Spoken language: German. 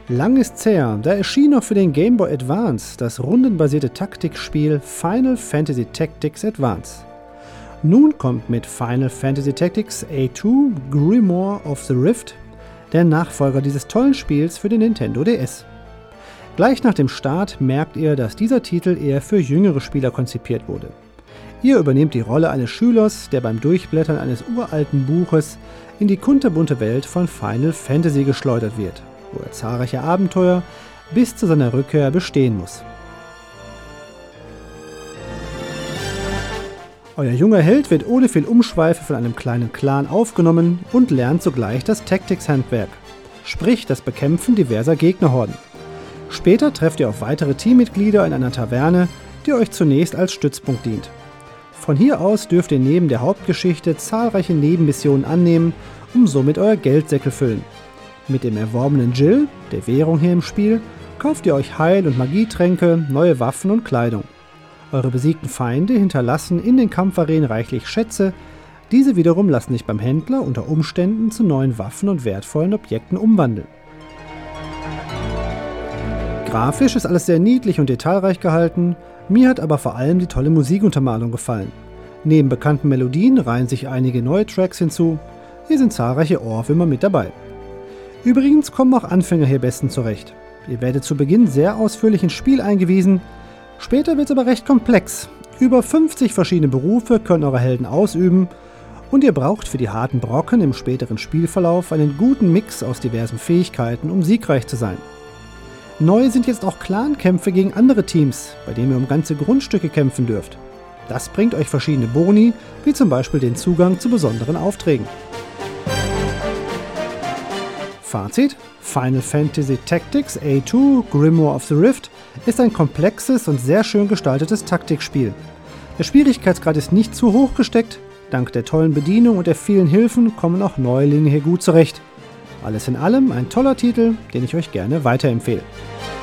Lang ist's her, da erschien noch für den Game Boy Advance das rundenbasierte Taktikspiel Final Fantasy Tactics Advance. Nun kommt mit Final Fantasy Tactics A2 Grimoire of the Rift der Nachfolger dieses tollen Spiels für den Nintendo DS. Gleich nach dem Start merkt ihr, dass dieser Titel eher für jüngere Spieler konzipiert wurde. Ihr übernehmt die Rolle eines Schülers, der beim Durchblättern eines uralten Buches in die kunterbunte Welt von Final Fantasy geschleudert wird, wo er zahlreiche Abenteuer bis zu seiner Rückkehr bestehen muss. Euer junger Held wird ohne viel Umschweife von einem kleinen Clan aufgenommen und lernt sogleich das Tactics-Handwerk, sprich das Bekämpfen diverser Gegnerhorden. Später trefft ihr auf weitere Teammitglieder in einer Taverne, die euch zunächst als Stützpunkt dient. Von hier aus dürft ihr neben der Hauptgeschichte zahlreiche Nebenmissionen annehmen, um somit euer Geldsäckel füllen. Mit dem erworbenen Jill, der Währung hier im Spiel, kauft ihr euch Heil- und Magietränke, neue Waffen und Kleidung. Eure besiegten Feinde hinterlassen in den Kampfarenen reichlich Schätze, diese wiederum lassen sich beim Händler unter Umständen zu neuen Waffen und wertvollen Objekten umwandeln. Grafisch ist alles sehr niedlich und detailreich gehalten, mir hat aber vor allem die tolle Musikuntermalung gefallen. Neben bekannten Melodien reihen sich einige neue Tracks hinzu, hier sind zahlreiche Ohrwürmer mit dabei. Übrigens kommen auch Anfänger hier bestens zurecht. Ihr werdet zu Beginn sehr ausführlich ins Spiel eingewiesen, später wird es aber recht komplex. Über 50 verschiedene Berufe können eure Helden ausüben und ihr braucht für die harten Brocken im späteren Spielverlauf einen guten Mix aus diversen Fähigkeiten, um siegreich zu sein. Neu sind jetzt auch Clankämpfe gegen andere Teams, bei denen ihr um ganze Grundstücke kämpfen dürft. Das bringt euch verschiedene Boni, wie zum Beispiel den Zugang zu besonderen Aufträgen. Fazit: Final Fantasy Tactics A2 Grimoire of the Rift ist ein komplexes und sehr schön gestaltetes Taktikspiel. Der Schwierigkeitsgrad ist nicht zu hoch gesteckt, dank der tollen Bedienung und der vielen Hilfen kommen auch Neulinge hier gut zurecht. Alles in allem ein toller Titel, den ich euch gerne weiterempfehle.